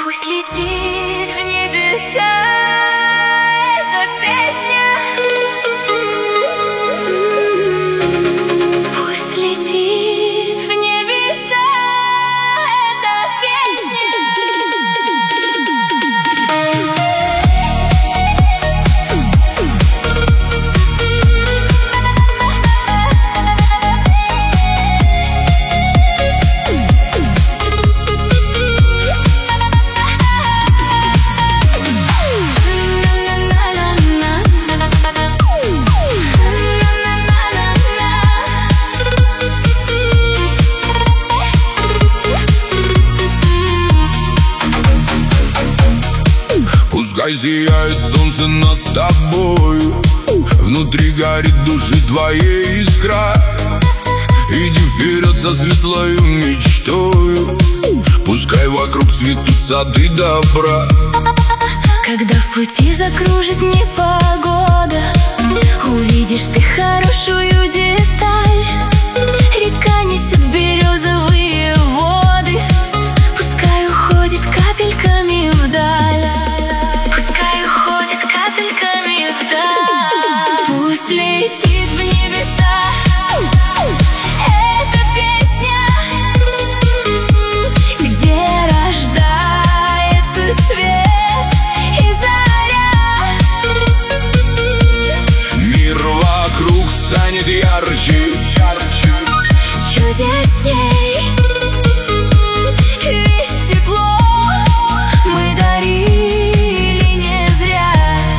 Пусть летит в небеса эта песня. Пусть летит в небеса эта песня. Пускай сияет солнце над тобою, внутри горит души твоей искра. Иди вперед за светлою мечтою, пускай вокруг цветут сады добра. Когда в пути закружит непогода, увидишь ты хорошую деталь. Река несет березовые воды, пускай уходит капельками вдаль. Пускай уходит капельками вдаль. Пусть летит в небеса эта песня, где рождается свет и заря. Мир вокруг станет ярче, чудесней, ведь тепло мы дарили не зря.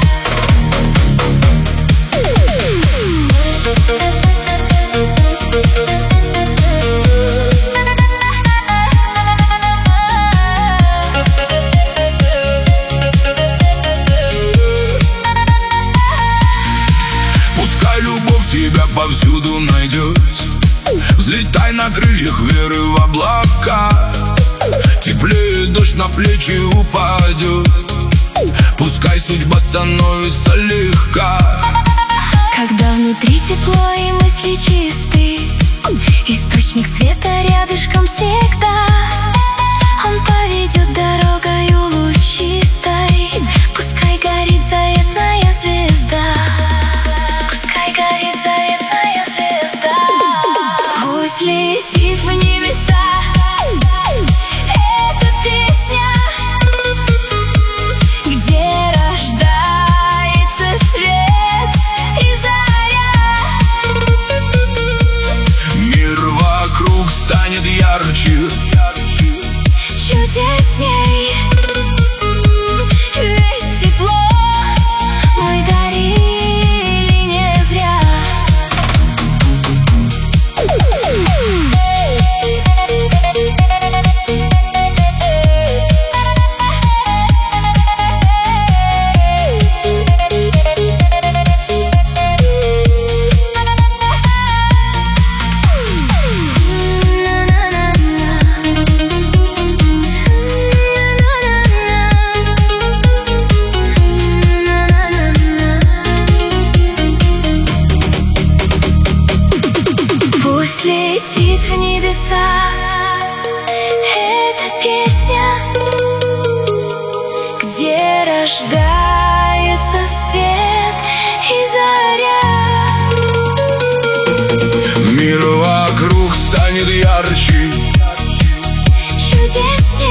пускай любовь тебя повсюду найдет. Взлетай на крыльях веры в облака, теплее дождь на плечи упадет. Пускай судьба становится легка. Когда внутри тепло и мысли чисты, источник света рядышком всегда. Он поведет дорогою лучистой, пускай горит заветная звезда. Пускай горит заветная звезда. Пусть летит в небеса эта песня, где рождается свет и заря. Мир вокруг станет ярче, чудесней, ведь тепло мы дарили не зря. Пусть летит в небеса эта песня, где рождается свет и заря. мир вокруг станет ярче, Чудесней.